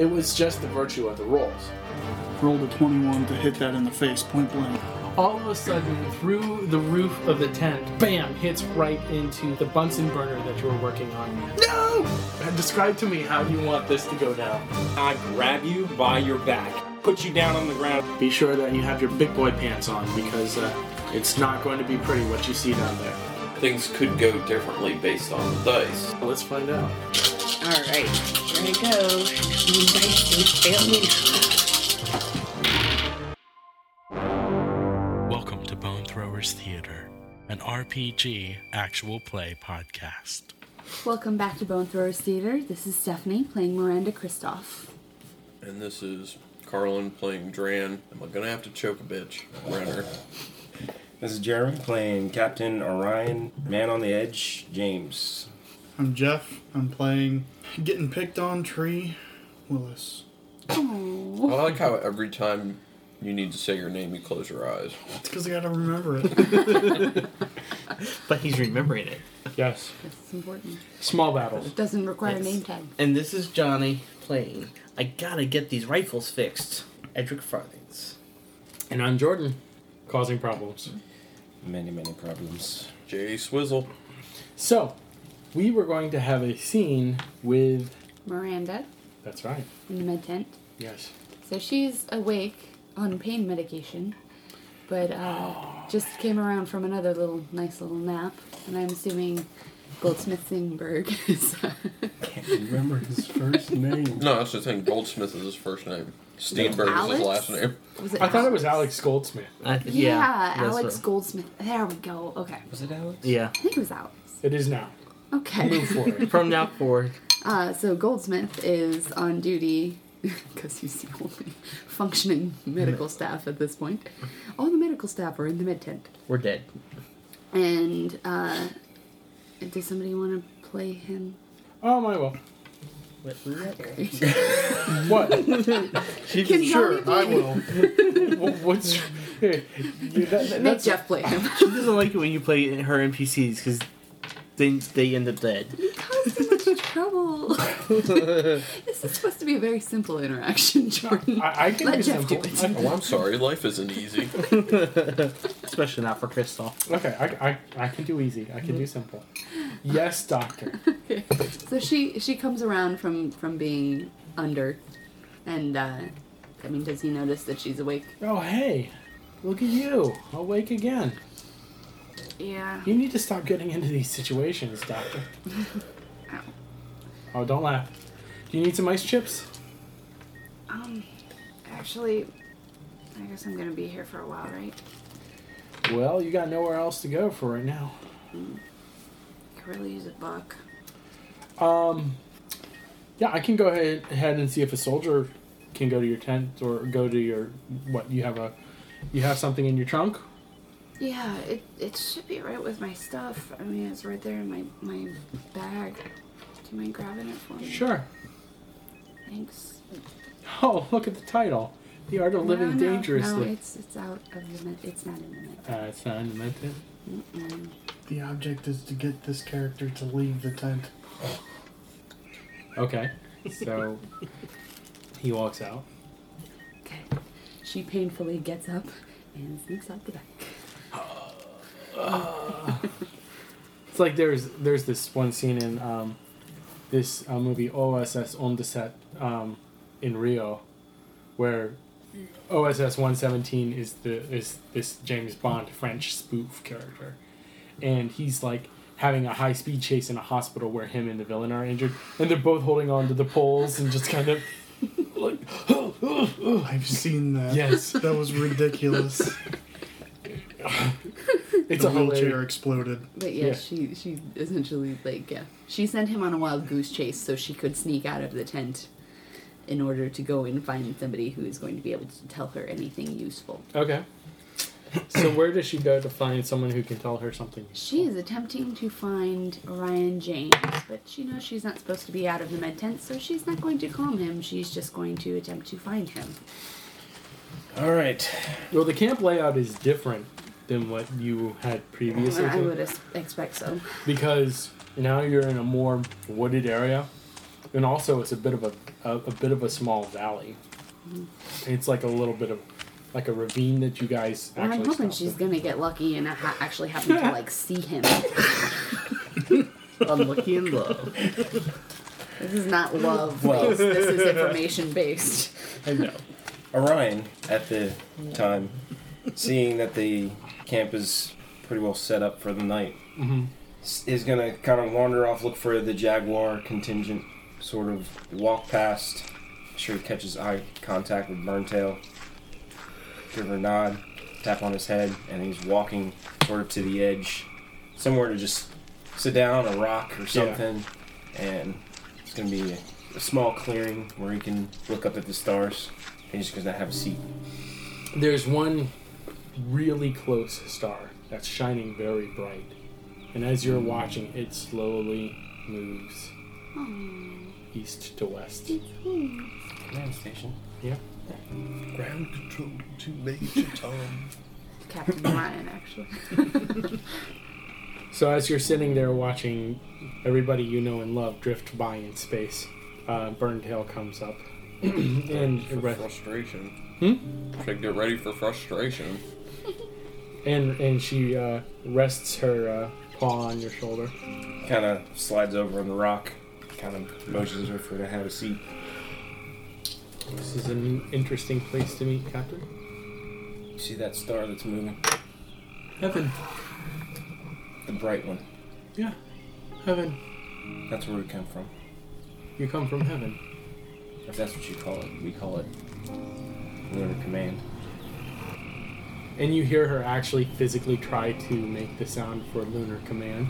It was just the virtue of the rolls. Rolled a 21 to hit that in the face, point blank. All of a sudden, through the roof of the tent, bam, hits right into the Bunsen burner that you were working on. No! Describe to me how you want this to go down. I grab you by your back, put you down on the ground. Be sure that you have your big boy pants on, because it's not going to be pretty what you see down there. Things could go differently based on the dice. Let's find out. Alright, here I go. Dice don't fail me. Welcome to Bone Throwers Theater, an RPG actual play podcast. Welcome back to Bone Throwers Theater. This is Stephanie playing Miranda Kristoff. And this is Carlin playing Dran. Am I gonna have to choke a bitch? Renner. This is Jeremy playing Captain Orion, Man on the Edge, James. I'm Jeff. I'm playing Getting Picked On Tree, Willis. I like how every time you need to say your name, you close your eyes. It's because I gotta remember it. But he's remembering it. Yes. That's important. Small battles. It doesn't require a Yes. name tag. And this is Johnny playing I gotta get these rifles fixed, Edric Farthings. And I'm Jordan, causing problems. Many, many problems. Jay Swizzle. So, we were going to have a scene with... Miranda That's right. in the med tent. Yes. So she's awake on pain medication, but just came around from another nice little nap, and I'm assuming Goldsmith Singberg is... Can't remember his first name. No, that's the thing. Goldsmith is his first name. Steenberg is Alex? his last name. Was it I thought it was Alex Goldsmith. Yeah, that's Alex what- Goldsmith. There we go. Okay. Was it Alex? Yeah. I think it was Alex. It is now. Okay. Move forward. From now forward. So Goldsmith is on duty because he's the only functioning medical staff at this point. All the medical staff are in the med tent. We're dead. And does somebody want to play him? Oh, I will. What? What? Can Sure, Johnny I play- will. What's... Here, Make that's Jeff play him. She doesn't like it when you play her NPCs because they end up dead. You cause too much trouble. This is supposed to be a very simple interaction, Jordan. I can Let be Jeff do simple. it. Oh, I'm sorry. Life isn't easy. Especially not for Crystal. Okay, I can do easy. I can do simple. Yes, doctor. Okay. So she comes around from being under, and does he notice that she's awake? Oh, hey. Look at you. Awake again. Yeah. You need to stop getting into these situations, doctor. Ow. Oh, don't laugh. Do you need some ice chips? Actually, I guess I'm gonna be here for a while, right? Well, you got nowhere else to go for right now. Could really use a buck. Yeah, I can go ahead and see if a soldier can go to your tent or go to your... What, you have something in your trunk? Yeah, it should be right with my stuff. I mean, it's right there in my bag. Do you mind grabbing it for me? Sure. Thanks. Oh, look at the title. The Art of Living No, Dangerously. it's out of the med. It's not in the med. It's not in the med tent. Mm-mm. The object is to get this character to leave the tent. Okay. So, he walks out. Okay. She painfully gets up and sneaks out the back. It's like there's this one scene in this movie OSS on the set in Rio, where OSS 117 is this James Bond French spoof character, and he's like having a high speed chase in a hospital where him and the villain are injured, and they're both holding on to the poles and just kind of like. I've seen that. Yes. That was ridiculous. It's The a wheelchair hilarious. exploded. But Yeah. she essentially she sent him on a wild goose chase so she could sneak out of the tent in order to go and find somebody who is going to be able to tell her anything useful. Okay. So where does she go to find someone who can tell her something? She is attempting to find Orion James, but she knows she's not supposed to be out of the med tent, so she's not going to calm him. She's just going to attempt to find him. All right. Well, the camp layout is different than what you had previously. I would expect so. Because now you're in a more wooded area, And also, it's a bit of a small valley. It's like a little bit of like a ravine that you guys Well, actually. I'm hoping stopped she's at. gonna get lucky and actually happen to like see him. Unlucky in love. This is not love Well- based. This is information based. I know. Orion, at the time, seeing that the camp is pretty well set up for the night, is going to kind of wander off, look for the Jaguar contingent, sort of walk past, make sure he catches eye contact with Burntail, give her a nod, tap on his head, and he's walking sort of to the edge, somewhere to just sit down, a rock or something, and it's going to be a small clearing where he can look up at the stars. He's just going to have a seat. There's one really close star that's shining very bright, and as you're watching, it slowly moves east to west. Command station. Yeah. Ground control to Major Tom. Captain Ryan, actually. So as you're sitting there watching everybody you know and love drift by in space, Burntail comes up and For frustration. Hmm? Should get ready for frustration. and she rests her paw on your shoulder. Kind of slides over on the rock, kind of motions her for her to have a seat. This is an interesting place to meet, Captain. You see that star that's moving? Heaven. The bright one. Yeah. Heaven. That's where we come from. You come from heaven. If that's what you call it, we call it Lunar Command. And you hear her actually physically try to make the sound for Lunar Command.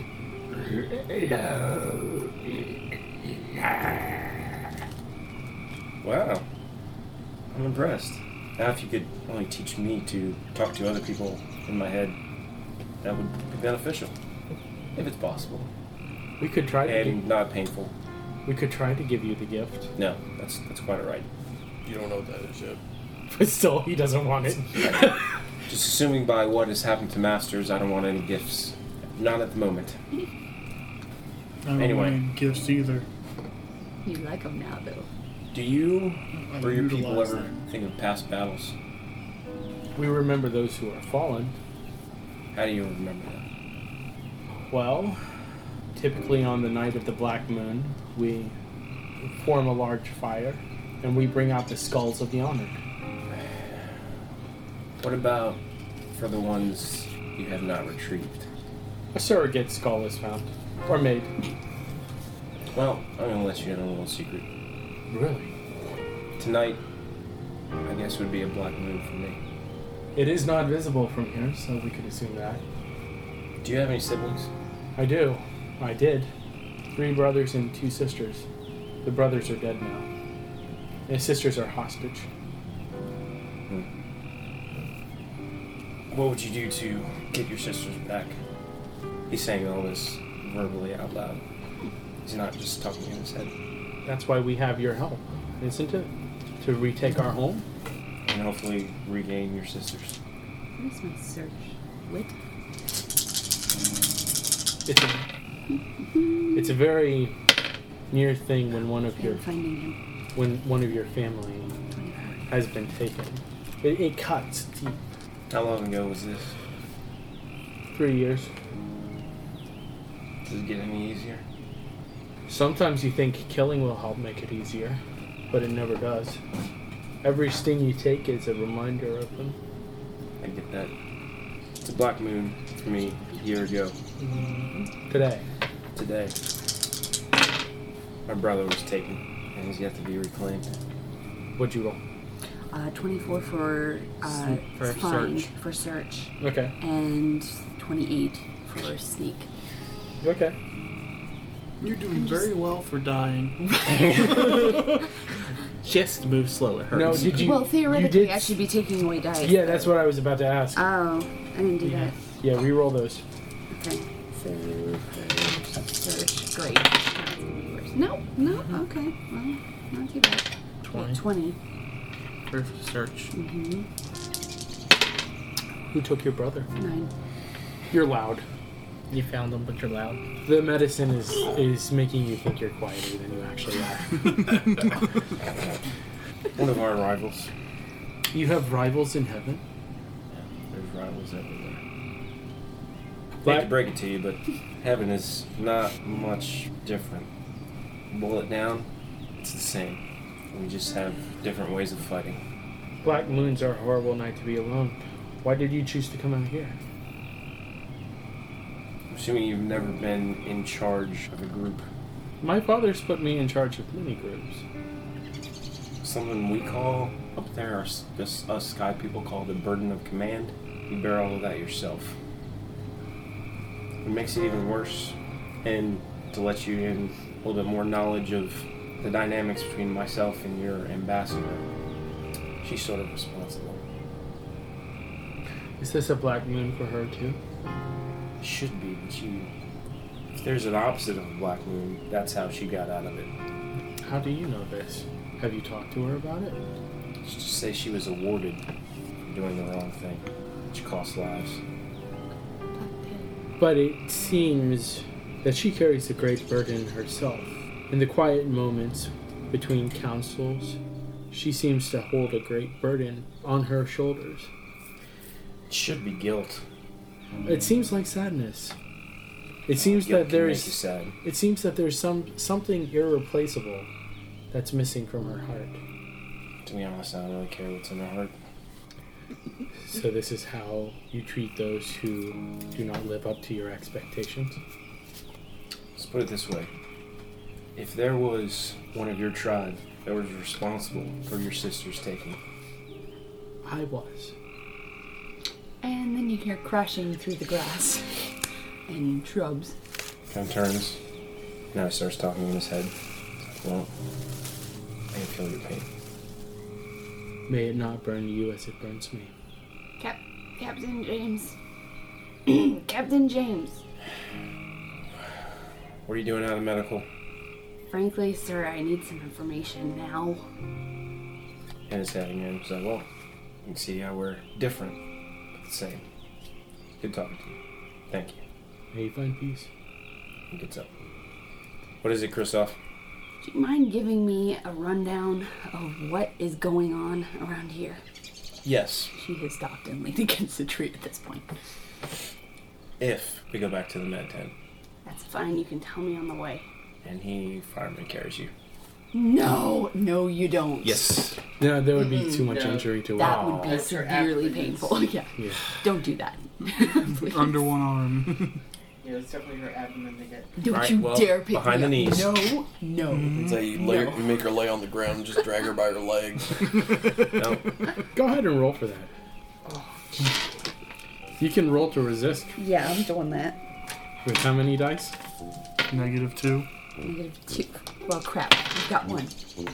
Wow. I'm impressed. Now if you could only teach me to talk to other people in my head, that would be beneficial. If it's possible. We could try to. And not painful. We could try to give you the gift, No, that's quite alright. You don't know what that is yet. but still, he doesn't want it. Just assuming by what has happened to Masters, I don't want any gifts. Not at the moment. I don't Anyway. want gifts either. You like him now, though. Do you I or your people utilize ever that. think of past battles? We remember those who are fallen. How do you remember that? Well, typically on the night of the black moon, we form a large fire, and we bring out the skulls of the honored. What about for the ones you have not retrieved? A surrogate skull is found, or made. Well, I'm gonna let you in on a little secret. Really? Tonight, I guess would be a black moon for me. It is not visible from here, so we could assume that. Do you have any siblings? I do. I did. 3 brothers and 2 sisters. The brothers are dead now. The sisters are hostage. What would you do to get your sisters back? He's saying all this verbally out loud. He's not just talking in his head. That's why we have your help, isn't it? To retake our home? And hopefully regain your sisters. Where's my search? Wit? It's a very near thing when one of your I'm finding him. when one of your family 24. has been taken. It cuts deep. How long ago was this? 3 years. Does it get any easier? Sometimes you think killing will help make it easier, but it never does. Every sting you take is a reminder of them. I get that. It's a black moon for me a year ago. Today. Today. My brother was taken and he's yet to be reclaimed. What'd you roll? 24 for For find, search. for search, Okay. and 28 for sneak. Okay. You're doing very well for dying. She has to move slow. It hurts. No, did you? Well, theoretically, you did, I should be taking away dice. Yeah, that's what I was about to ask. Oh, I didn't do that. Yeah, re-roll those. Okay, so for search, great. That's gonna be worse. No, okay. Well, not too bad. 20. 20. For search. Who took your brother? 9. You're loud. You found them, but you're loud. The medicine is making you think you're quieter than you actually are. One of our rivals. You have rivals in heaven? There's rivals everywhere. Hate Black- to break it to you, but heaven is not much different. Boil it down, it's the same. We just have different ways of fighting. Black moons are a horrible night to be alone. Why did you choose to come out here? I'm assuming you've never been in charge of a group. My father's put me in charge of many groups. Something we call up there, us sky people call the burden of command. You bear all of that yourself. It makes it even worse, and to let you in a little bit more knowledge of the dynamics between myself and your ambassador. She's sort of responsible. Is this a black moon for her too? Should be, but if there's an opposite of a black moon, that's how she got out of it. How do you know this? Have you talked to her about it? Let's just say she was awarded for doing the wrong thing, which cost lives. But it seems that she carries a great burden herself. In the quiet moments between councils, she seems to hold a great burden on her shoulders. It should be guilt. It seems like sadness. It seems Guilt that can make there's you sad. it seems that there's something irreplaceable that's missing from her heart. To be honest, I don't really care what's in her heart. So this is how you treat those who do not live up to your expectations? Let's put it this way. If there was one of your tribe that was responsible for your sister's taking, I was. And then you hear crashing through the grass and shrubs. kind of turns. Now he starts talking in his head. It's like, well, I can feel your pain. May it not burn you as it burns me. Captain James. Captain James. What are you doing out of medical? Frankly, sir, I need some information now. And his head again. He's like, well, you can see how we're different, but the same. Good talking to you. Thank you. May you find peace. He gets up. What is it, Christoph? Do you mind giving me a rundown of what is going on around here? Yes. She has stopped and leaned against the tree at this point. If we go back to the med tent That's fine, you can tell me on the way. and fireman carries you. No, you don't. Yes. No, there would be too much No. injury to That it. would be That's her severely abdomen. painful. Yeah. Yeah. Don't do that. Please. Under one arm. Yeah, it's definitely her abdomen to get. Don't Right, you well, dare pick behind me the up. knees. No. So you make her lay on the ground and just drag her by her legs. No. Go ahead and roll for that. You can roll to resist. Yeah, I'm doing that. With how many dice? -2. -2. Well, crap. I've got one.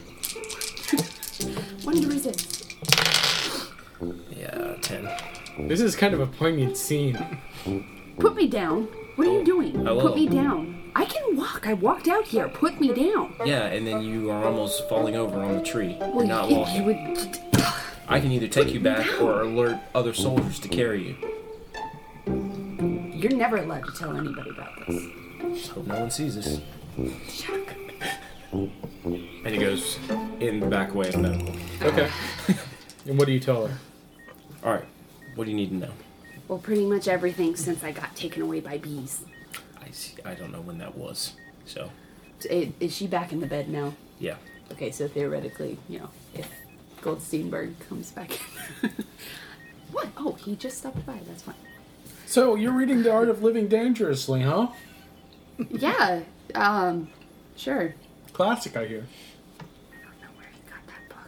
One to resist. Yeah, 10. This is kind of a poignant scene. Put me down. What are you doing? Hello. Put me down. I can walk. I walked out here. Put me down. Yeah, and then you are almost falling over on the tree. Well, You're not you walking. would. I can either take you back or alert other soldiers to carry you. You're never allowed to tell anybody about this. Just hope no one sees us. Chuck. And he goes in the back way of medical. Okay. And what do you tell her? Alright, what do you need to know? Well, pretty much everything since I got taken away by bees. I don't know when that was. So, Is she back in the bed now? yeah. Okay, so theoretically, if Goldsteinberg comes back. What? Oh, he just stopped by. That's fine. So, you're reading The Art of Living Dangerously, huh? Yeah. Sure. Classic, I hear. I don't know where he got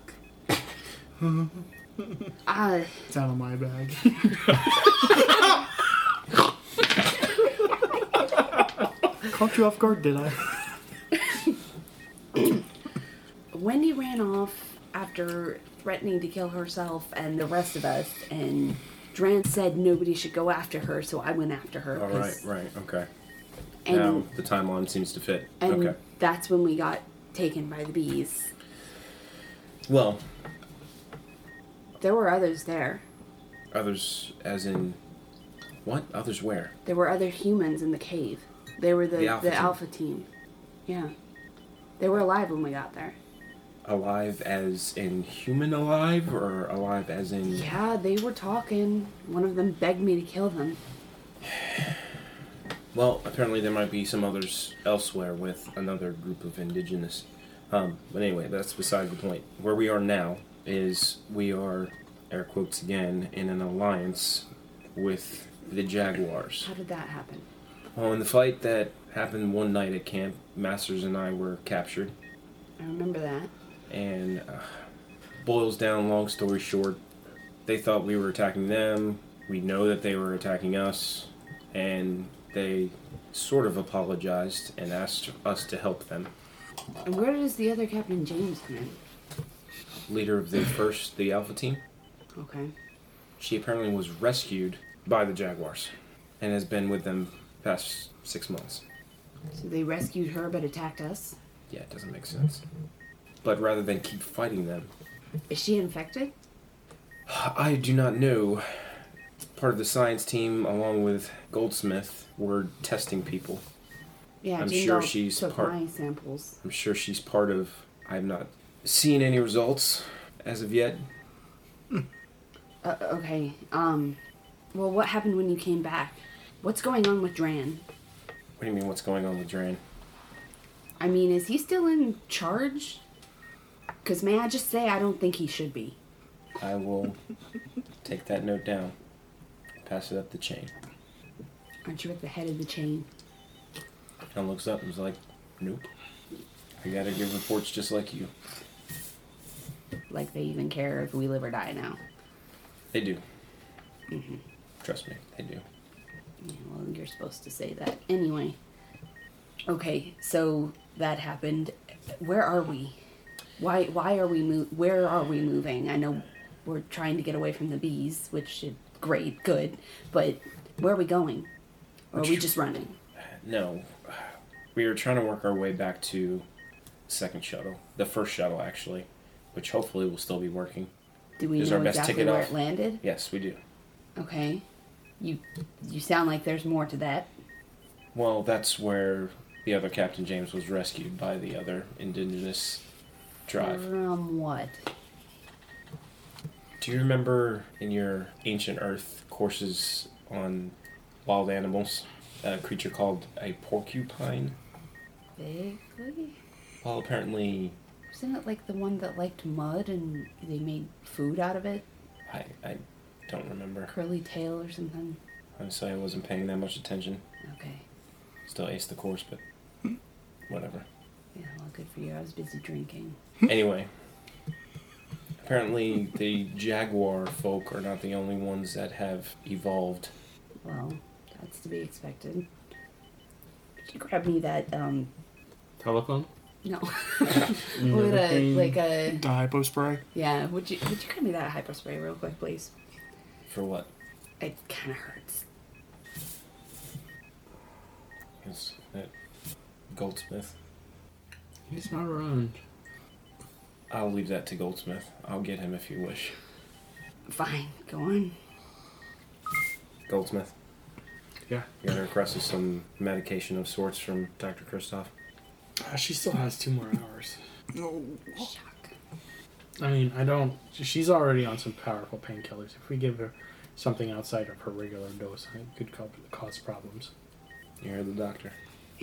that book. It's out of my bag. Caught you off guard, did I? Wendy ran off after threatening to kill herself and the rest of us, and Dran said nobody should go after her, so I went after her. Right, okay. And, Now the timeline seems to fit. and Okay. that's when we got taken by the bees. Well, There were others there. others as in What? Others where? There were other humans in the cave. They were the Alpha team. Alpha team. Yeah. They were alive when we got there. Alive as in human alive, or alive as in... Yeah, they were talking. One of them begged me to kill them. Well, apparently there might be some others elsewhere with another group of indigenous. But anyway, that's beside the point. Where we are now is we are, air quotes again, in an alliance with the Jaguars. How did that happen? Well, in the fight that happened one night at camp, Masters and I were captured. I remember that. And boils down, long story short, they thought we were attacking them. We know that they were attacking us. And they sort of apologized and asked us to help them. And where does the other Captain James come in? Leader of the Alpha team. Okay. She apparently was rescued by the Jaguars and has been with them past 6 months. So they rescued her but attacked us? Yeah, it doesn't make sense. But rather than keep fighting them... Is she infected? I do not know. Part of the science team, along with Goldsmith, were testing people. Yeah, I'm Jane sure Dahl she's took part- my samples. I'm sure she's part of... I have not seen any results as of yet. Okay, well, what happened when you came back? What's going on with Dran? What do you mean, what's going on with Dran? I mean, is he still in charge? Because may I just say, I don't think he should be. I will take that note down. Pass it up the chain. Aren't you at the head of the chain? John looks up and is like, nope. I gotta give reports just like you. Like they even care if we live or die now. They do. Trust me, they do. Yeah, well, you're supposed to say that. Anyway. Okay, so that happened. Where are we? Why are we where are we moving? I know we're trying to get away from the bees, which is great, good, but where are we going? Or are we just running? No. We were trying to work our way back to the second shuttle. The first shuttle, actually. Which hopefully will still be working. Do we Is know our best exactly ticket where off? it landed? Yes, we do. Okay. You sound like there's more to that. Well, that's where the other Captain James was rescued by the other indigenous tribe. From what? Do you remember in your Ancient Earth courses on wild animals, a creature called a porcupine? Vaguely? Well, apparently, Wasn't it like the one that liked mud and they made food out of it? I don't remember. Curly tail or something? Honestly, I wasn't paying that much attention. Okay. Still aced the course, but whatever. Yeah, well, good for you. I was busy drinking. Anyway, apparently the Jaguar folk are not the only ones that have evolved. Well, that's to be expected. Could you grab me that, Telephone? no. You With never a, came- like a, The hypo spray. yeah, would you grab me that hyper spray real quick, please? For what? It kind of hurts. Is it Goldsmith? He's not around. I'll leave that to Goldsmith. I'll get him if you wish. Fine, go on. Goldsmith, Yeah. you got to request some medication of sorts from Dr. Kristoff. She still has 2 more hours. No. Shock. I mean, I don't... She's already on some powerful painkillers. If we give her something outside of her regular dose, it could cause problems. You heard the doctor.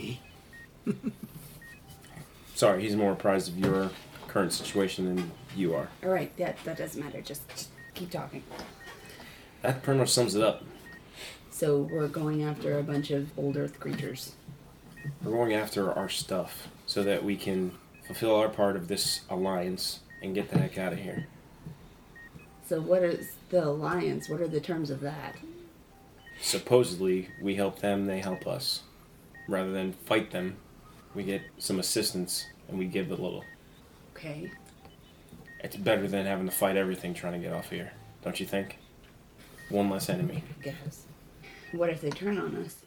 Sorry, he's more apprised of your current situation than you are. All right, that doesn't matter. Just keep talking. That pretty much sums it up. So we're going after a bunch of old Earth creatures. We're going after our stuff so that we can fulfill our part of this alliance and get the heck out of here. So what is the alliance? What are the terms of that? Supposedly, we help them, they help us. Rather than fight them, we get some assistance and we give a little. Okay. It's better than having to fight everything trying to get off here, don't you think? One less enemy. I guess. What if they turn on us?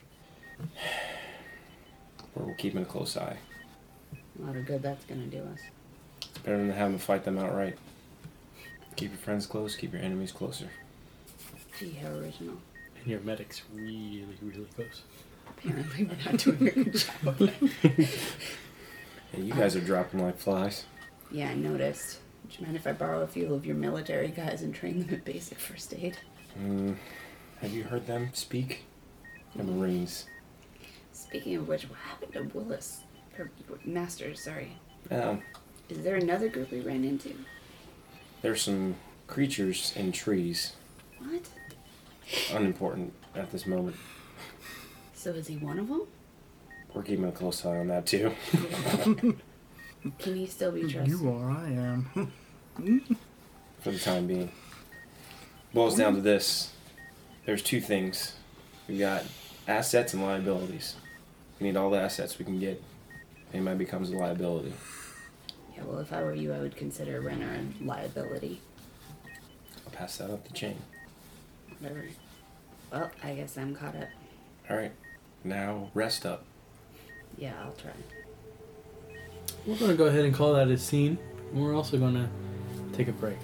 We're keeping a close eye. A lot of good that's gonna do us. It's better than having to fight them outright. Keep your friends close, keep your enemies closer. Gee, how original. And your medic's really, really close. Apparently, we're not doing a good job of that. Yeah, you guys are dropping like flies. Yeah, I noticed. Would you mind if I borrow a few of your military guys and train them in basic first aid? Have you heard them speak? The Marines. Speaking of which, what happened to Willis? Or Masters, sorry. Um, Is there another group we ran into? there's some creatures in trees. What? Unimportant at this moment. So is he one of them? We're keeping a close eye on that too. Can he still be trusted? You are, I am. For the time being. Boils down to this. There's two things. We got assets and liabilities. We need all the assets we can get. Anybody becomes a liability. Yeah, well, if I were you, I would consider Renner a liability. I'll pass that up the chain. Whatever. Well, I guess I'm caught up. Alright. Now rest up. Yeah, I'll try. We're going to go ahead and call that a scene. We're also going to take a break.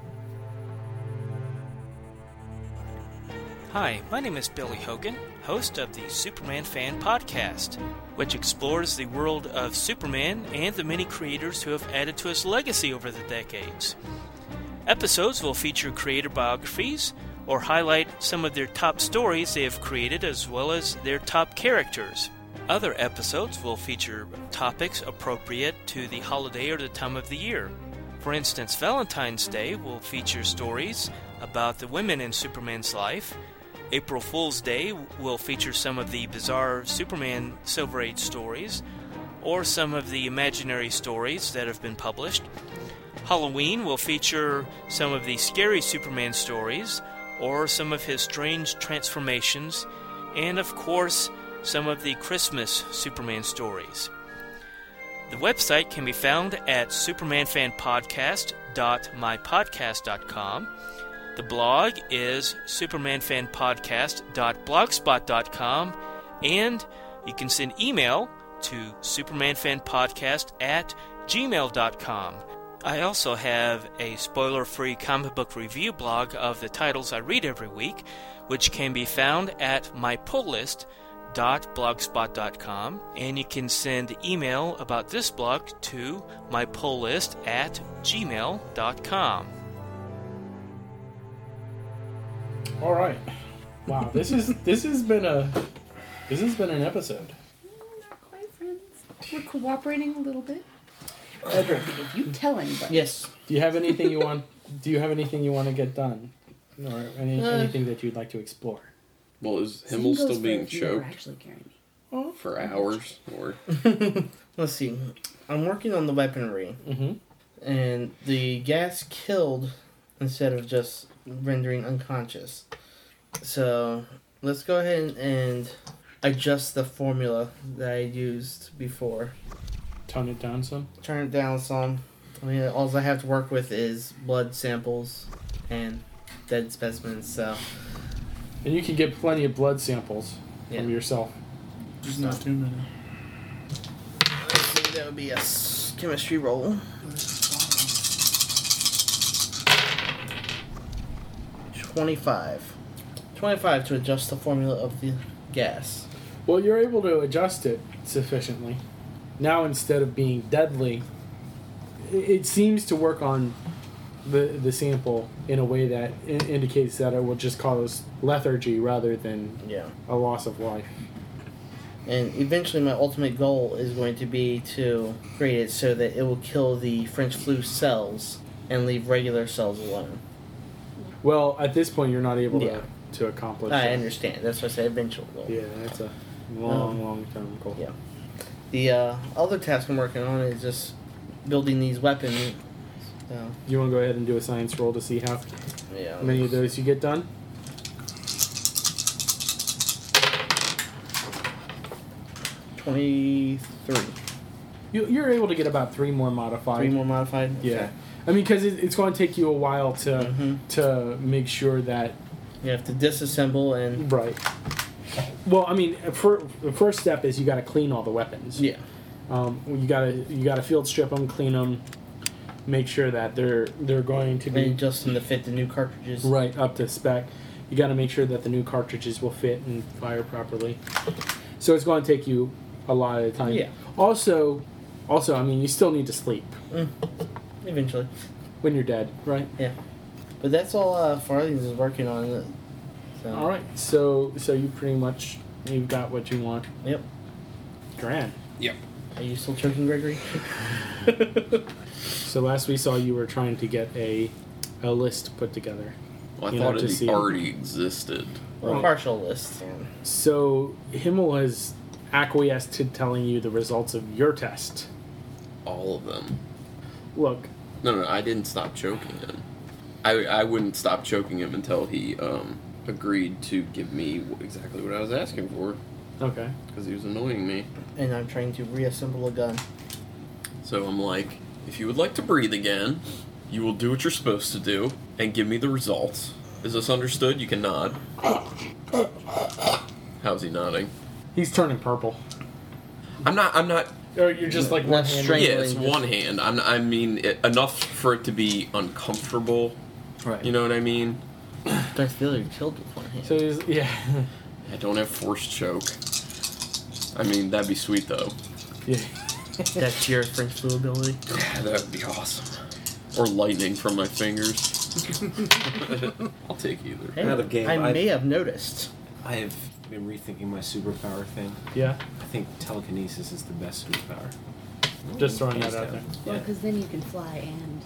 Hi, my name is Billy Hogan, host of the Superman Fan Podcast, which explores the world of Superman and the many creators who have added to his legacy over the decades. Episodes will feature creator biographies or highlight some of their top stories they have created as well as their top characters. Other episodes will feature topics appropriate to the holiday or the time of the year. For instance, Valentine's Day will feature stories about the women in Superman's life. April Fool's Day will feature some of the bizarre Superman Silver Age stories, or some of the imaginary stories that have been published. Halloween will feature some of the scary Superman stories, or some of his strange transformations, and of course, some of the Christmas Superman stories. The website can be found at supermanfanpodcast.mypodcast.com. The blog is supermanfanpodcast.blogspot.com, and you can send email to supermanfanpodcast@gmail.com. I also have a spoiler-free comic book review blog of the titles I read every week, which can be found at mypulllist.blogspot.com, and you can send email about this blog to mypulllist@gmail.com. All right. Wow, this has been an episode. Not quite friends. We're cooperating a little bit. Edric, If you tell anybody. Yes. do you have anything you want? Do you have anything you want to get done, or anything that you'd like to explore? Well, is Same Himmel goes still for being if you were choked actually carrying me. for hours? Or Let's see. I'm working on the weaponry, Mm-hmm. and the gas killed instead of just rendering unconscious. So let's go ahead and adjust the formula that I used before. Tone it down some. Turn it down some. I mean, all I have to work with is blood samples and dead specimens. So And you can get plenty of blood samples from yourself. Just not too many. let's see, that would be a chemistry roll. 25 to adjust the formula of the gas. Well, you're able to adjust it sufficiently. Now, instead of being deadly, it seems to work on the sample in a way that indicates that it will just cause lethargy rather than a loss of life. And eventually my ultimate goal is going to be to create it so that it will kill the French flu cells and leave regular cells alone. Well, at this point, you're not able to accomplish I that. understand. That's why I said eventual goal. Yeah, that's a long-term goal. Yeah. The other task I'm working on is just building these weapons. So, You want to go ahead and do a science roll to see how yeah. many of those you get done? 23. You're able to get about 3 more modified. 3 more modified? Yeah. Okay. I mean, because it's going to take you a while to to make sure that... You have to disassemble and... Right. Well, I mean, the first step is you got to clean all the weapons. Yeah. You gotta field strip them, clean them, make sure that they're going to be And adjusting to fit the new cartridges. right up to spec. You got to make sure that the new cartridges will fit and fire properly. So it's going to take you a lot of time. Yeah. Also, I mean, you still need to sleep Eventually. when you're dead, right? Yeah. But that's all Farthings is working on. So. All right. So you pretty much you've got what you want. Yep. Grand. Yep. Are you still choking, Gregory? So last we saw, you were trying to get a list put together. Well, I You thought know, to it see- already existed. Or a partial list. So Himmel has acquiesced to telling you the results of your test. All of them. Look, No, I didn't stop choking him. I wouldn't stop choking him until he agreed to give me exactly what I was asking for, okay. because he was annoying me. And I'm trying to reassemble a gun. So I'm like, if you would like to breathe again, you will do what you're supposed to do and give me the results. Is this understood? You can nod. How's he nodding? He's turning purple. I'm not. Or you're just like Not one hand. straight. Yeah, it's one hand. I mean, enough for it to be uncomfortable. Right. You know what I mean? Darth Vader killed with one hand. So he's, yeah. I don't have force choke. I mean, that'd be sweet though. Yeah. That's your French flu ability. Yeah, that would be awesome. Or lightning from my fingers. I'll take either. Hey, Out of game, I I- may have noticed. I have been rethinking my superpower thing. Yeah. I think telekinesis is the best superpower. Just throwing that Hands out down. there. Well, Yeah. because then you can fly and.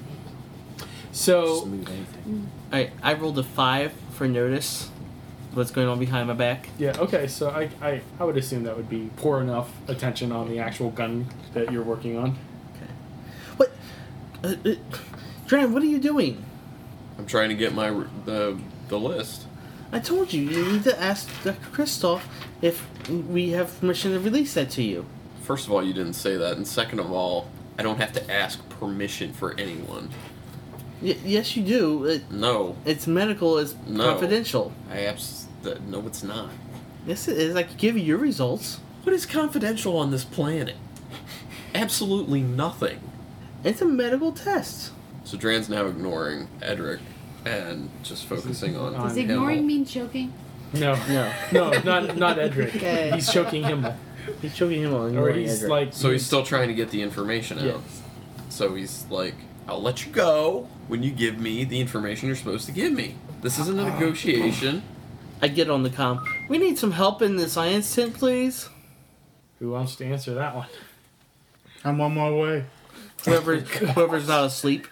So Smooth anything. Alright, I rolled a 5 for notice. What's going on behind my back? yeah, okay. So I would assume that would be poor enough attention on the actual gun that you're working on. What? Dran, what are you doing? I'm trying to get the list. I told you, you need to ask Dr. Kristoff if we have permission to release that to you. First of all, you didn't say that, and second of all, I don't have to ask permission for anyone. Yes, you do. No, It's medical, it's No. confidential. no, it's not. Yes, it is. I can give you your results. What is confidential on this planet? Absolutely nothing. It's a medical test. So Dran's now ignoring Edric and just focusing on Does Does Himmel. ignoring mean choking? No, No. not Edric. Good. He's choking him, He's choking him on. or he's like. So he's still trying to get the information out. Yes. So he's like, I'll let you go when you give me the information you're supposed to give me. This isn't a negotiation. I get on the comm. We need some help in the science tent, please. Who wants to answer that one? I'm on my way. Whoever's not asleep.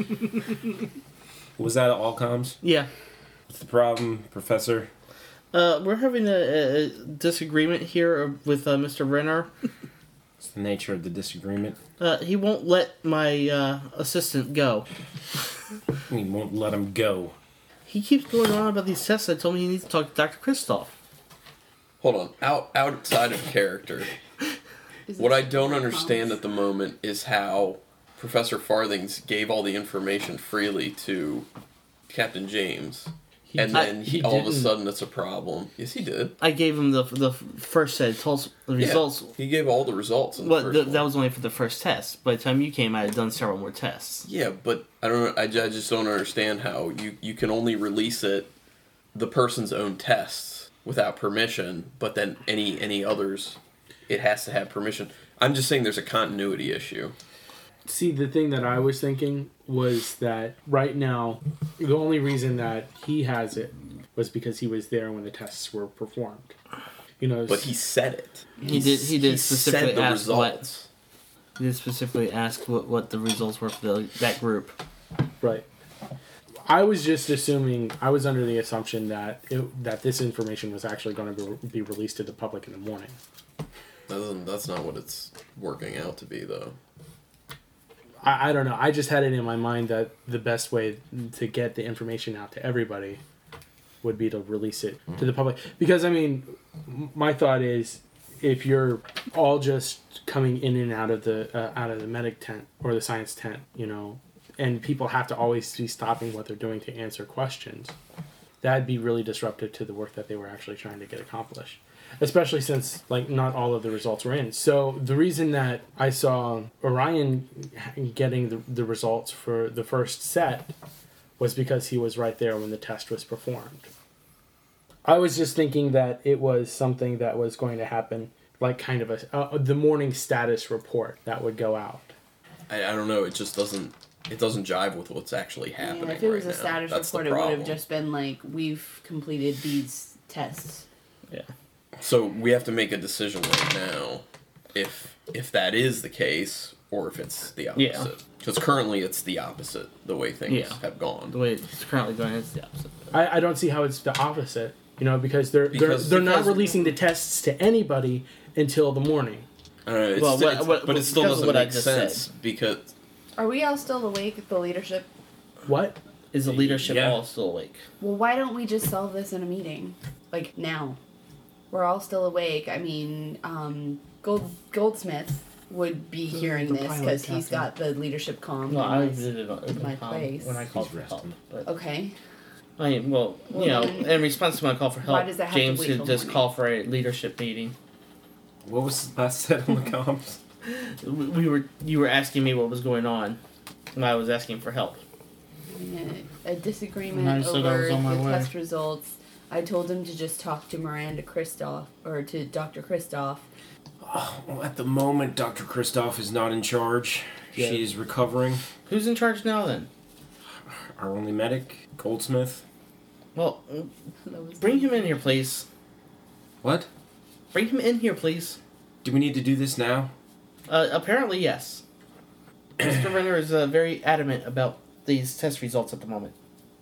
Was that all comms? Yeah. What's the problem, Professor? We're having a disagreement here with Mr. Renner. What's the nature of the disagreement? He won't let my assistant go. We won't let him go. He keeps going on about these tests. I told him he needs to talk to Dr. Kristoff. Hold on. Outside of character, Is what this I don't comms? understand at the moment is how Professor Farthings gave all the information freely to Captain James, and then he all of a didn't. sudden it's a problem. Yes, he did. I gave him the first set. Told us the results. Yeah, he gave all the results. In the Well, first one. that was only for the first test. By the time you came, I had done several more tests. Yeah, but I don't. I just don't understand how you can only release the person's own tests without permission, but then any others, it has to have permission. I'm just saying there's a continuity issue. See, the thing that I was thinking was that right now, the only reason that he has it was because he was there when the tests were performed. You know, But he said it. He did specifically said the ask what. results. He did specifically ask what the results were for that group. right. I was just assuming. I was under the assumption that that this information was actually going to be released to the public in the morning. That's not what it's working out to be, though. I don't know. I just had it in my mind that the best way to get the information out to everybody would be to release it to the public. Because, I mean, my thought is if you're all just coming in and out of the medic tent or the science tent, you know, and people have to always be stopping what they're doing to answer questions, that'd be really disruptive to the work that they were actually trying to get accomplished. Especially since, like, not all of the results were in. So the reason that I saw Orion getting the results for the first set was because he was right there when the test was performed. I was just thinking that it was something that was going to happen, like kind of the morning status report that would go out. I don't know. It just doesn't. It doesn't jive with what's actually happening. If it was right a now. status That's the report, it would have problem. just been like, we've completed these tests. Yeah. So we have to make a decision right now, if that is the case, or if it's the opposite. Yeah. Because currently it's the opposite, the way things Yeah. have gone. The way it's currently going is the opposite. I don't see how it's the opposite. You know, because they're not Because- releasing the tests to anybody until the morning. I don't know, it's Well, still, but it still because of doesn't what I make just sense said. because Are we all still awake, the leadership? What? Is the leadership Yeah. all still awake? Well, why don't we just solve this in a meeting? Like, now. We're all still awake. I mean, Goldsmith would be hearing the this pilot, because he's Catherine. got the leadership comm. Well, I in his- did it on open my comm place. when I called He's for help. resting. But Okay. I mean, well, Well, you know, then- in response to my call for help, Why does that have to James wait could till just morning? call for a leadership meeting. What was last said on the comms? You were asking me what was going on, and I was asking for help. A disagreement And I said I over was on my the way. test results. I told him to just talk to Miranda Kristoff, or to Dr. Kristoff. Well, at the moment, Dr. Kristoff is not in charge. Yeah. She's recovering. Who's in charge now then? Our only medic, Goldsmith. Well, That was- bring him in here, please. What? Bring him in here, please. Do we need to do this now? Apparently, yes. Mr. Renner is very adamant about these test results at the moment.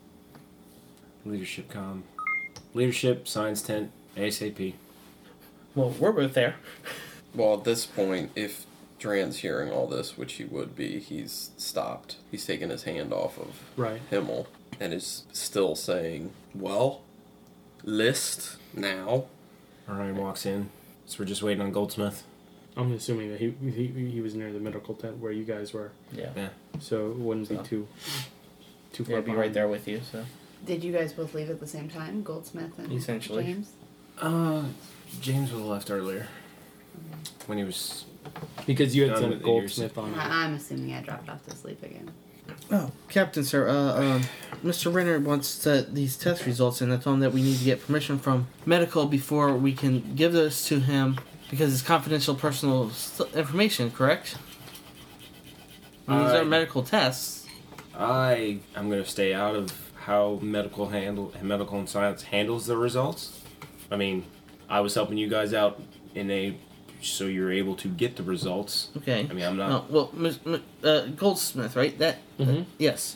Leadership comm. Leadership, science tent, ASAP. Well, we're both there. well at this point, if Dran's hearing all this, which he would be, he's stopped. He's taken his hand off of Right. Himmel and is still saying, "Well, list now." Orion walks in. So we're just waiting on Goldsmith. I'm assuming that he was near the medical tent where you guys were, Yeah. Yeah. so it wouldn't be So. too Yeah, far I'd be right behind. there with you, so. Did you guys both leave at the same time, Goldsmith and Essentially. James? James would have left earlier. When he was... Because you had Done sent with the Goldsmith on. I'm assuming I dropped off to sleep again. Oh, Captain, sir, Mr. Renner wants these test results, and I told him that we need to get permission from medical before we can give this to him, because it's confidential personal information, correct? These are medical tests. I'm going to stay out of how medical and science handles the results. I mean, I was helping you guys out so you're able to get the results. Okay. I mean, I'm not... Oh, well, Goldsmith, right? Yes.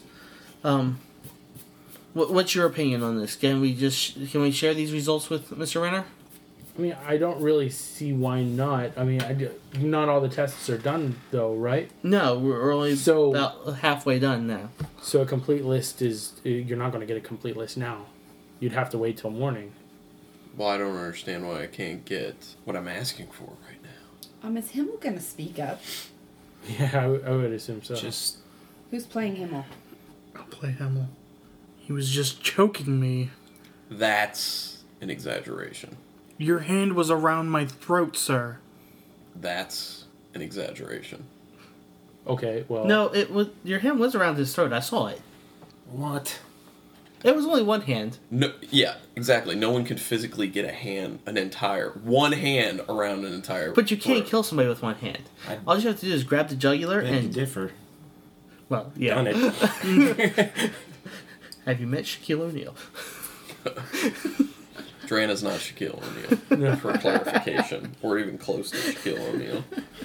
What's your opinion on this? Can we share these results with Mr. Renner? I mean, I don't really see why not. I mean, not all the tests are done though, right? No, we're only about halfway done now. So a complete list you're not going to get a complete list now. You'd have to wait till morning. Well, I don't understand why I can't get what I'm asking for right now. Is Himmel gonna speak up? Yeah, I would assume so. Just... Who's playing Himmel? I'll play Himmel. He was just choking me. That's an exaggeration. Your hand was around my throat, sir. That's an exaggeration. Okay, well. No, your hand was around his throat. I saw it. What? It was only one hand. No, yeah, exactly. No one could physically get one hand around an entire. But you can't throat. kill somebody with one hand. All you have to do is grab the jugular Beg to and... differ. Well, yeah. Done it. Have you met Shaquille O'Neal? Drana's not Shaquille O'Neal, for clarification, or even close to Shaquille O'Neal.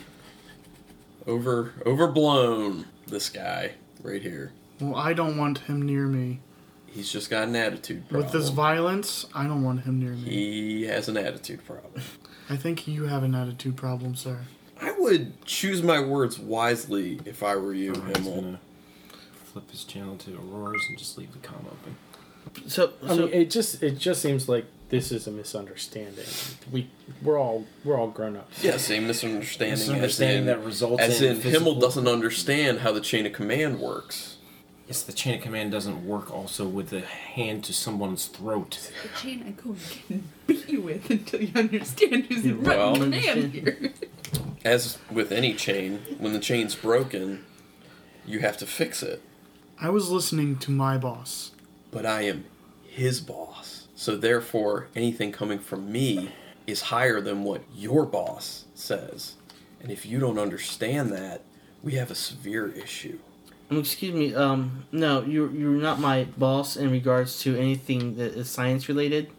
Overblown, this guy right here. Well, I don't want him near me. He's just got an attitude problem. With this violence, I don't want him near me. He has an attitude problem. I think you have an attitude problem, sir. I would choose my words wisely if I were you, Orion's Himmel. gonna flip his channel to Aurora's and just leave the comm open. I mean, it just seems like this is a misunderstanding. We're all grown ups. Yeah, same misunderstanding. Misunderstanding that results as in in physical- Himmel doesn't understand how the chain of command works. Yes, the chain of command doesn't work also with the hand to someone's throat. The chain I go and get and beat you with until you understand who's in Well, running command here. As with any chain, when the chain's broken, you have to fix it. I was listening to my boss. But I am his boss, So therefore, anything coming from me is higher than what your boss says. And if you don't understand that, we have a severe issue. Excuse me, no, you're not my boss in regards to anything that is science related.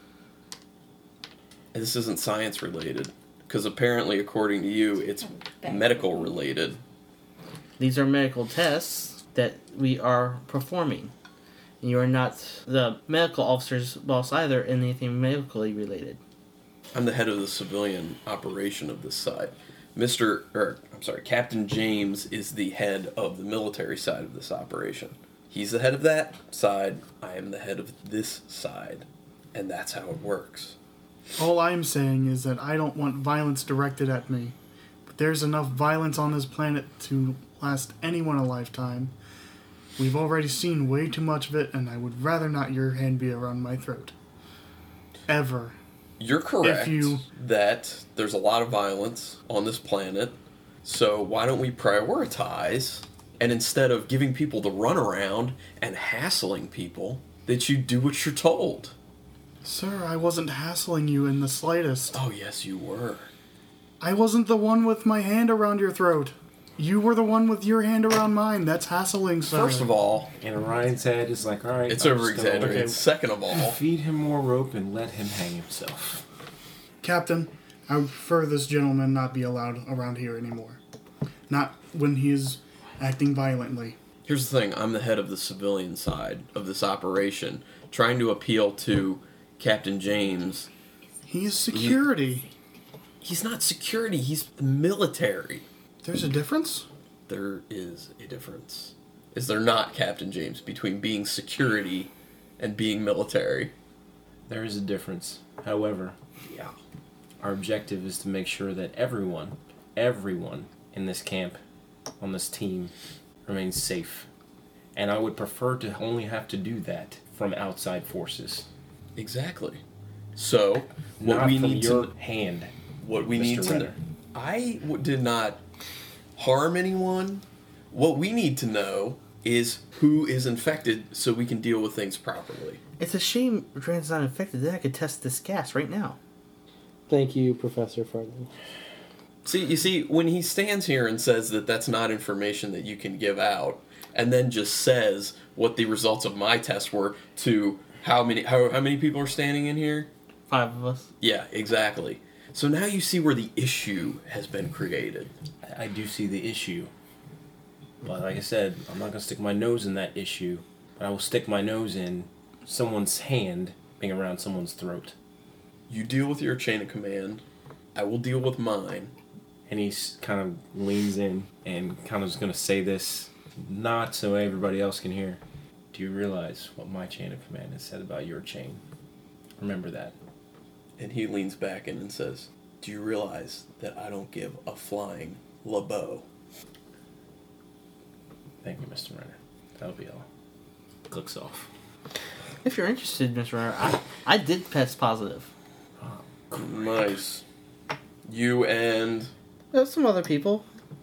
And this isn't science related, because apparently, according to you, it's medical related. These are medical tests that we are performing. And you are not the medical officer's boss either in anything medically related. I'm the head of the civilian operation of this side. Captain James is the head of the military side of this operation. He's the head of that side, I am the head of this side. And that's how it works. All I'm saying is that I don't want violence directed at me. But there's enough violence on this planet to last anyone a lifetime. We've already seen way too much of it, and I would rather not your hand be around my throat. Ever. You're correct that there's a lot of violence on this planet, so why don't we prioritize, and instead of giving people the runaround and hassling people, that you do what you're told? Sir, I wasn't hassling you in the slightest. Oh, yes, you were. I wasn't the one with my hand around your throat. You were the one with your hand around mine. That's hassling, sir. First of all, And Orion's head is like, all right. it's I'm just over-exaggerated. gonna Second of all, feed him more rope and let him hang himself. Captain, I would prefer this gentleman not be allowed around here anymore. Not when he is acting violently. here's the thing. I'm the head of the civilian side of this operation, trying to appeal to Captain James. He is security. He's not security. He's military. There's a difference? There is a difference. Is there not, Captain James, between being security and being military? There is a difference. However, Yeah. our objective is to make sure that everyone in this camp, on this team, remains safe. And I would prefer to only have to do that from outside forces. Exactly. So, what Not we from need your to hand. what we Mr. need to Renner. did not harm anyone. What we need to know is who is infected so we can deal with things properly. It's a shame Rand's not infected. Then I could test this gas right now. Thank you, Professor Farley. You see, when he stands here and says that that's not information that you can give out, and then just says what the results of my test were to how many people are standing in here? 5 of us. Yeah, exactly. So now you see where the issue has been created. I do see the issue. But like I said, I'm not going to stick my nose in that issue. But I will stick my nose in someone's hand being around someone's throat. You deal with your chain of command. I will deal with mine. And he kind of leans in and kind of is going to say this, not so everybody else can hear. Do you realize what my chain of command has said about your chain? Remember that. And he leans back in and says, do you realize that I don't give a flying LeBeau? Thank you, Mr. Renner. That'll be all. Clicks off. If you're interested, Mr. Renner, I did test positive. Nice. You and... There's some other people.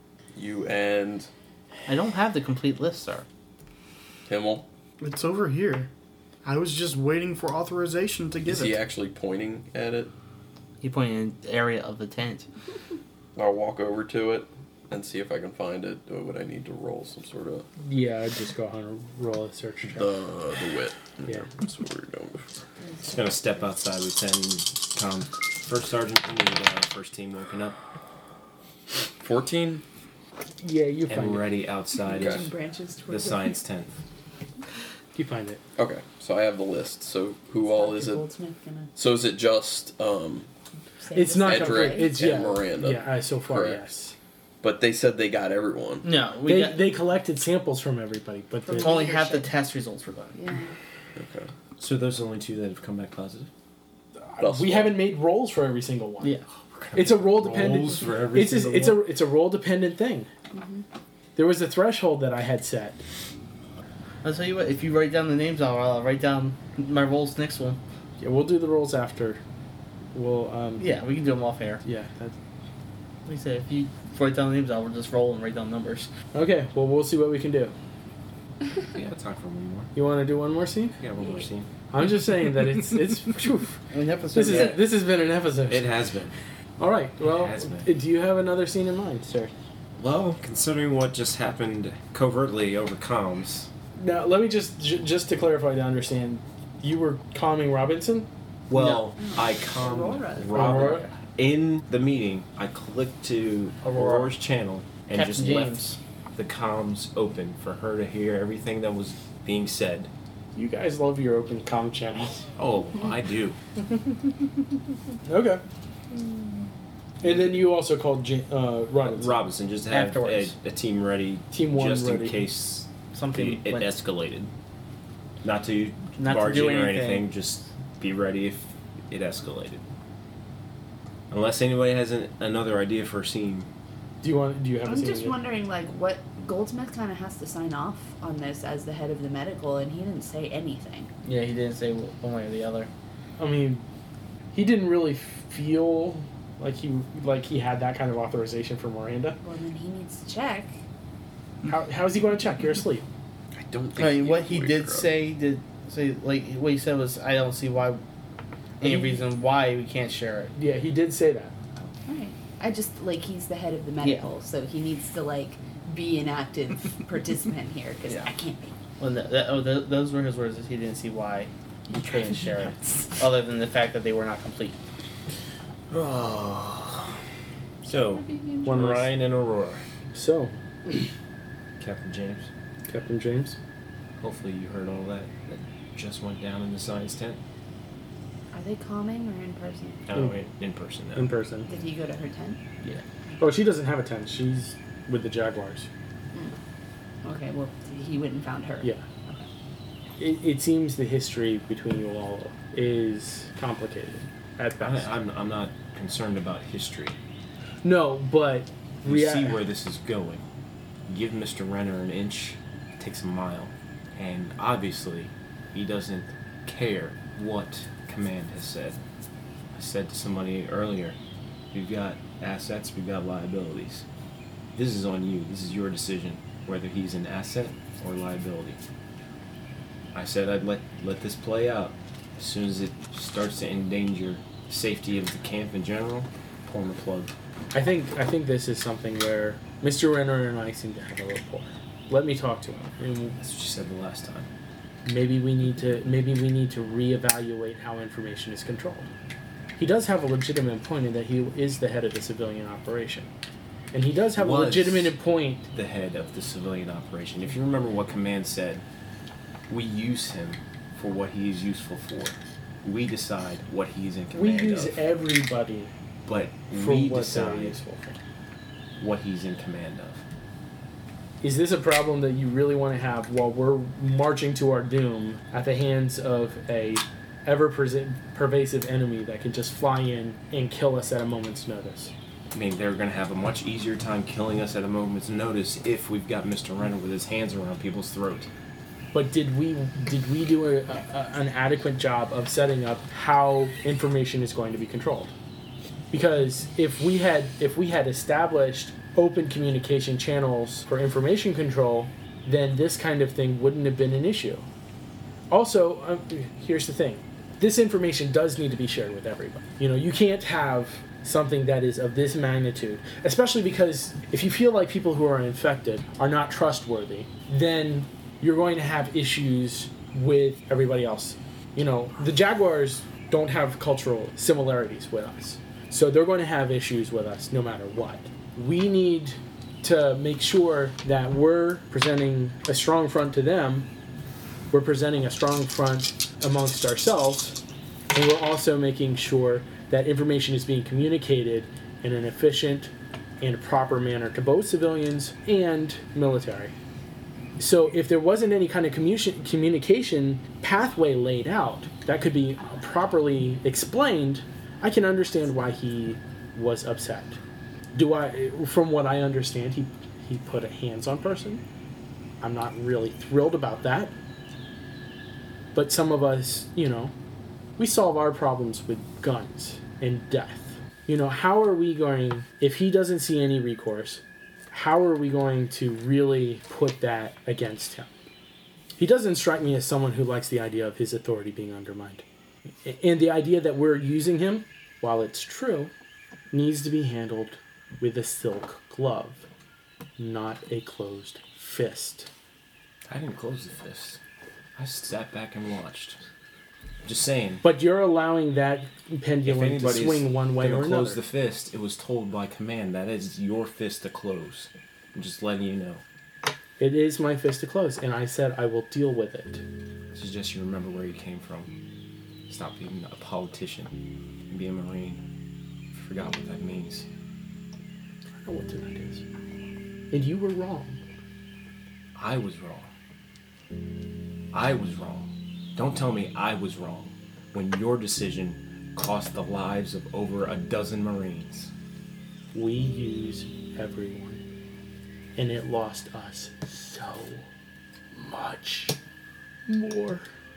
I don't have the complete list, sir. Himmel. It's over here. I was just waiting for authorization to give Is it. he actually pointing at it? He pointed in the area of the tent. I'll walk over to it and see if I can find it. Or would I need to roll some sort of... Yeah, I'd just go on and roll a search check. The wit. Yeah. That's what we were going before. Just going to step outside, Lieutenant. First Sergeant, we need first team woken up 14? Yeah, you find and it. ready outside Okay. Branches the towards science tent. You find it. Okay, so I have the list. So who all is it? Goldsmith gonna So is it just... say It's this not right complete. away? It's and yeah. Miranda. Yeah, so far, Correct. yes. But they said they got everyone. No, They collected samples from everybody, but From they, only half the leadership. test results were done. Yeah. Okay. So those are the only two that have come back positive? Thus we far. haven't made rolls for every single one. Yeah. It's a roll dependent. Rolls for every It's a roll dependent thing. Mm-hmm. There was a threshold that I had set. I'll tell you what, if you write down the names, I'll write down my rolls next one. Yeah, we'll do the rolls after. We'll Yeah, we can do them off air. yeah. That's, Like I said, if you write down the names, I'll just roll and write down numbers. okay. Well, we'll see what we can do. We got time for one more. You want to do one more scene? We got one more scene. I'm just saying that it's phew. An episode. This has been an episode. It has been. All right. Well, It has been. do you have another scene in mind, sir? Well, considering what just happened covertly over comms, Now, let me just to clarify to understand, you were calming Robinson? well, I calmed Aurora. Robin. In the meeting, I clicked to Aurora's channel and Captain just James. left the comms open for her to hear everything that was being said. You guys love your open comm channels. Oh, I do. Okay. And then you also called Robinson. Robinson, just to have Afterwards. a team ready, Team one just ready. in case Something it went- escalated. Not to Not to barge do in or anything. anything, just be ready if it escalated. Unless anybody has another idea for a scene. Do you have a I'm scene? just yet? wondering, like, what Goldsmith kind of has to sign off on this as the head of the medical, and he didn't say anything. Yeah, he didn't say one way or the other. I mean, he didn't really feel like he had that kind of authorization from Miranda. Well, then he needs to check. How's he going to check? You're asleep. I don't think. I mean, what he would did grow. say, like, what he said was, I don't see why, any reason why we can't share it. Yeah, he did say that. Right. I just, like, he's the head of the medical, so he needs to, like, be an active participant here, because Yeah. I can't be. Well, those were his words. That he didn't see why he couldn't share it, other than the fact that they were not complete. So, One last- Ryan and Aurora. So, Captain James, Captain James. hopefully you heard all that just went down in the science tent. Are they calming or in person? Oh, wait, in person now. In person. Did he go to her tent? Yeah. Oh, she doesn't have a tent. She's with the Jaguars. Okay, well, he went and found her. Yeah. It seems the history between you all is complicated at best. I'm not concerned about history. No, but We see where this is going. Give Mr. Renner an inch, it takes a mile. And obviously, he doesn't care what command has said. I said to somebody earlier, we've got assets, we've got liabilities. This is on you. This is your decision, whether he's an asset or liability. I said I'd let this play out. As soon as it starts to endanger safety of the camp in general, pull the plug. I think this is something where Mr. Renner and I seem to have a rapport. Let me talk to him. And That's what you said the last time. maybe we need to reevaluate how information is controlled. He does have a legitimate point in that he is the head of the civilian operation. And he does have a Was. legitimate point. The head of the civilian operation. If you remember what command said, we use him for what he is useful for. We decide what he's in We command use of. everybody But for we what they're decide useful for. what he's in command of. Is this a problem that you really want to have while we're marching to our doom at the hands of a pervasive enemy that can just fly in and kill us at a moment's notice? I mean, they're going to have a much easier time killing us at a moment's notice if we've got Mr. Renner with his hands around people's throat. But did we do an adequate job of setting up how information is going to be controlled? Because if we had established open communication channels for information control, then this kind of thing wouldn't have been an issue. Also, here's the thing. This information does need to be shared with everybody. You know, you can't have something that is of this magnitude, especially because if you feel like people who are infected are not trustworthy, then you're going to have issues with everybody else. You know, the Jaguars don't have cultural similarities with us, so they're going to have issues with us no matter what. We need to make sure that we're presenting a strong front to them, we're presenting a strong front amongst ourselves, and we're also making sure that information is being communicated in an efficient and proper manner to both civilians and military. So if there wasn't any kind of communication pathway laid out that could be properly explained, I can understand why he was upset. From what I understand, he put a hands-on person. I'm not really thrilled about that. But some of us, you know, we solve our problems with guns and death. You know, how are we going, if he doesn't see any recourse, how are we going to really put that against him? He doesn't strike me as someone who likes the idea of his authority being undermined. And the idea that we're using him, while it's true, needs to be handled with a silk glove, not a closed fist. I didn't close the fist. I sat back and watched. Just saying. But you're allowing that pendulum to swing one way or another. Close the fist. It was told by command. That is your fist to close. I'm just letting you know. It is my fist to close, and I said I will deal with it. I suggest you remember where you came from. Stop being a politician and be a Marine. I forgot what that means. I know what tonight is. And you were wrong. I was wrong. I was wrong. Don't tell me I was wrong when your decision cost the lives of over a dozen Marines. We use everyone. And it lost us so much more.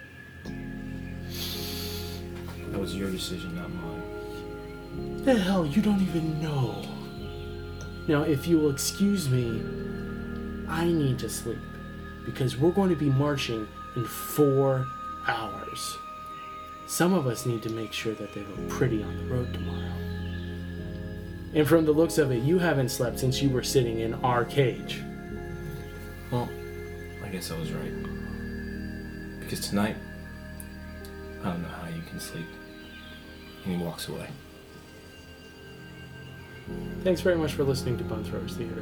That was your decision, not mine. The hell, you don't even know. Now, if you will excuse me, I need to sleep. Because we're going to be marching in 4 hours. Some of us need to make sure that they look pretty on the road tomorrow. And from the looks of it, you haven't slept since you were sitting in our cage. Well, I guess I was right. Because tonight, I don't know how you can sleep. And he walks away. Thanks very much for listening to Bone Throwers Theater.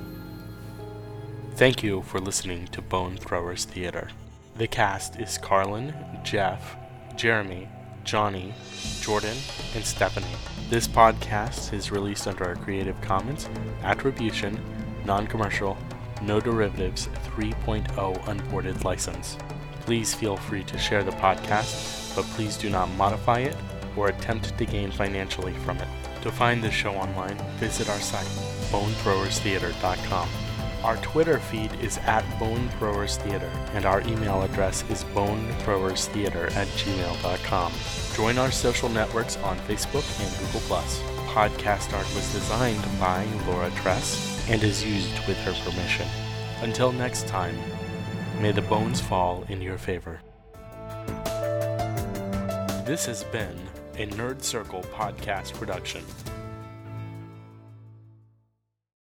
Thank you for listening to Bone Throwers Theater. The cast is Carlin, Jeff, Jeremy, Johnny, Jordan, and Stephanie. This podcast is released under a Creative Commons Attribution, Non-Commercial, No Derivatives 3.0 Unported license. Please feel free to share the podcast, but please do not modify it or attempt to gain financially from it. To find the show online, visit our site, bonethrowerstheater.com. Our Twitter feed is @bonethrowerstheater, and our email address is bonethrowerstheater@gmail.com. Join our social networks on Facebook and Google+. Podcast art was designed by Laura Tress and is used with her permission. Until next time, may the bones fall in your favor. This has been a Nerd Circle podcast production.